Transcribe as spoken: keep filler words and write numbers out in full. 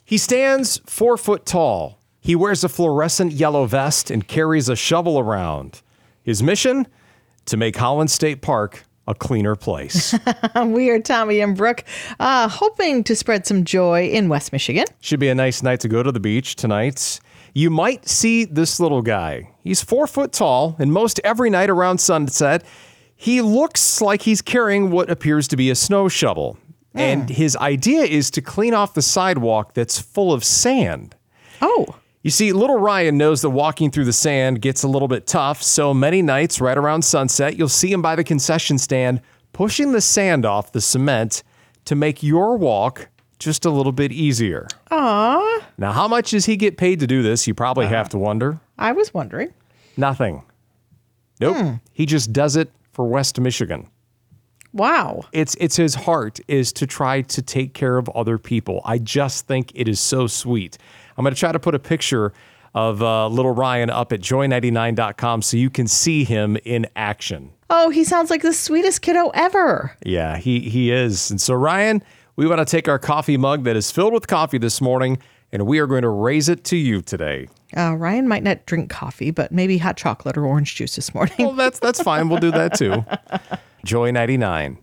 He stands four foot tall. He wears a fluorescent yellow vest and carries a shovel around. His mission? To make Holland State Park a cleaner place. We are Tommy and Brooke, uh, hoping to spread some joy in West Michigan. Should be a nice night to go to the beach tonight. You might see this little guy. He's four foot tall, and most every night around sunset, he looks like he's carrying what appears to be a snow shovel. Mm. And his idea is to clean off the sidewalk that's full of sand. Oh. You see, little Ryan knows that walking through the sand gets a little bit tough, so many nights right around sunset, you'll see him by the concession stand pushing the sand off the cement to make your walk just a little bit easier. Aww. Now, how much does he get paid to do this? You probably uh, have to wonder. I was wondering. Nothing. Nope. Hmm. He just does it for West Michigan. Wow. It's it's his heart is to try to take care of other people. I just think it is so sweet. I'm going to try to put a picture of uh, little Ryan up at joy ninety-nine dot com so you can see him in action. Oh, he sounds like the sweetest kiddo ever. Yeah, he, he is. And so, Ryan, we want to take our coffee mug that is filled with coffee this morning, and we are going to raise it to you today. Uh, Ryan might not drink coffee, but maybe hot chocolate or orange juice this morning. Well, that's that's fine. We'll do that too. Joy ninety-nine.